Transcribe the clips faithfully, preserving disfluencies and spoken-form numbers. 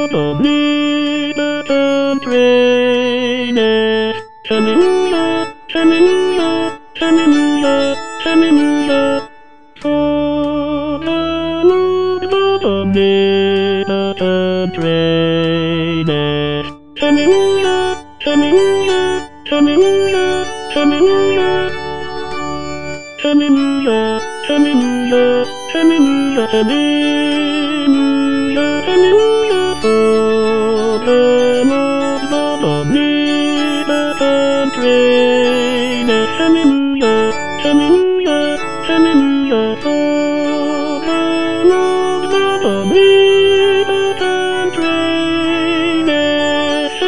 omnipotent reigneth. Hallelujah, hallelujah, hallelujah, hallelujah. For the Lord omnipotent reigneth. Hallelujah, hallelujah, hallelujah, hallelujah. Hallelujah, hallelujah, hallelujah, hallelujah, hallelujah. For the Lord God omnipotent reigneth. Hallelujah, hallelujah, hallelujah. For the Lord God omnipotent reigneth.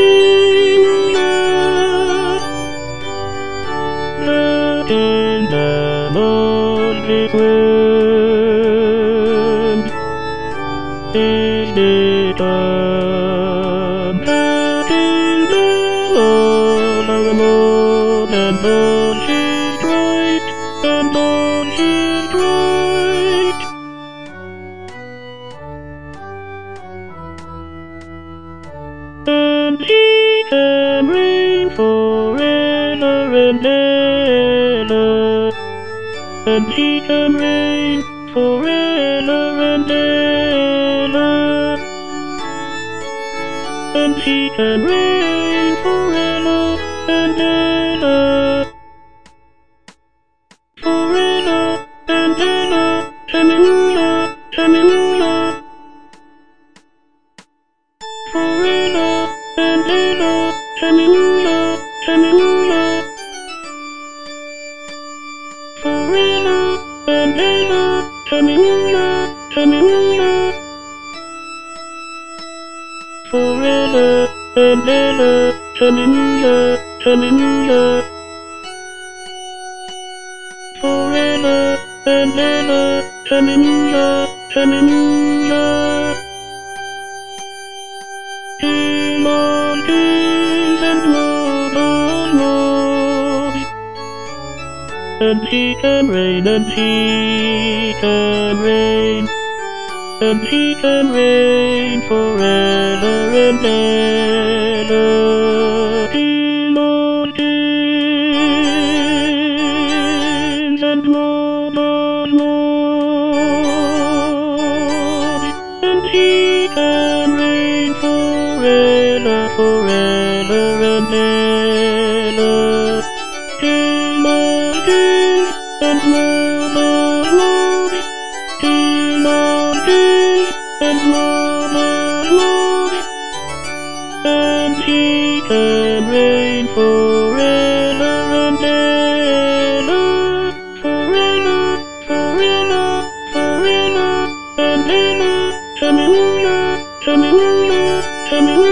Hallelujah. Look in the Lord his word is become. Look in the Lord of the Lord, and Lord is right, and Lord is right. And he can reign forever and ever. And he can reign forever and ever. And he can reign forever and ever. Forever and ever. Hallelujah, hallelujah. Forever and ever. Hallelujah, hallelujah. Forever and ever, hallelujah, hallelujah. Forever and ever, hallelujah, hallelujah. Forever and ever, hallelujah, hallelujah. King of kings and Lord of lords. And he can reign, and he can reign, and he can reign forever and ever. King of kings and Lord of lords, and he can reign forever, forever and ever. King of kings and Lord of lords, King of kings and Lord of lords, and he can reign forever and ever, forever, forever, forever and ever. Hallelujah, hallelujah, hallelujah.